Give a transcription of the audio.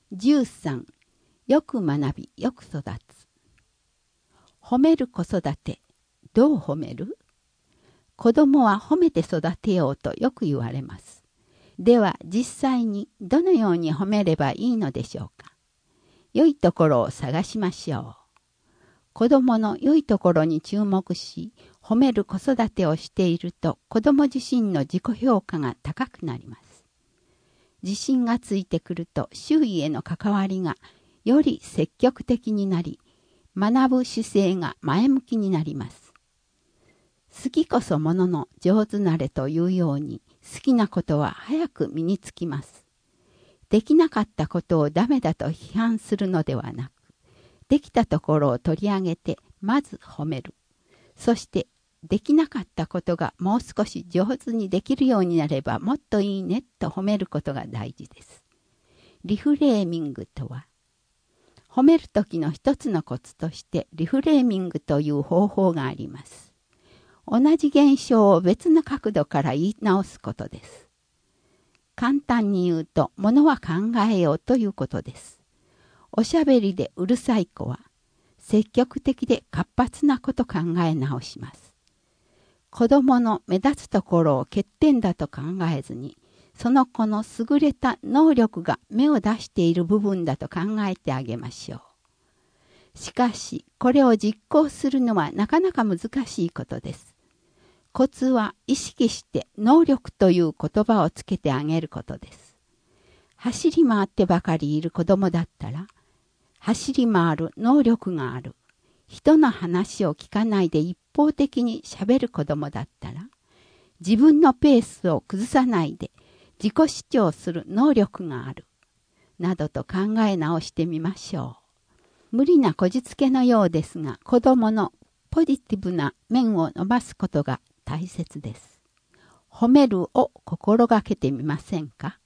13、よく学び、よく育つ。褒める子育て、どう褒める？子供は褒めて育てようとよく言われます。では実際にどのように褒めればいいのでしょうか。良いところを探しましょう。子供の良いところに注目し、褒める子育てをしていると子供自身の自己評価が高くなります。自信がついてくると周囲への関わりがより積極的になり、学ぶ姿勢が前向きになります。好きこそものの上手なれというように、好きなことは早く身につきます。できなかったことをダメだと批判するのではなく、できたところを取り上げてまず褒める。そしてできなかったことがもう少し上手にできるようになればもっといいねと褒めることが大事です。リフレーミングとは、褒める時の一つのコツとしてリフレーミングという方法があります。同じ現象を別の角度から言い直すことです。簡単に言うと、ものは考えようということです。おしゃべりでうるさい子は、積極的で活発なこと考え直します。子供の目立つところを欠点だと考えずに、その子の優れた能力が芽を出している部分だと考えてあげましょう。しかし、これを実行するのはなかなか難しいことです。コツは意識して能力という言葉をつけてあげることです。走り回ってばかりいる子供だったら、走り回る能力がある。人の話を聞かないで一方的に喋る子供だったら、自分のペースを崩さないで自己主張する能力がある。などと考え直してみましょう。無理なこじつけのようですが、子供のポジティブな面を伸ばすことが大切です。褒めるを心がけてみませんか？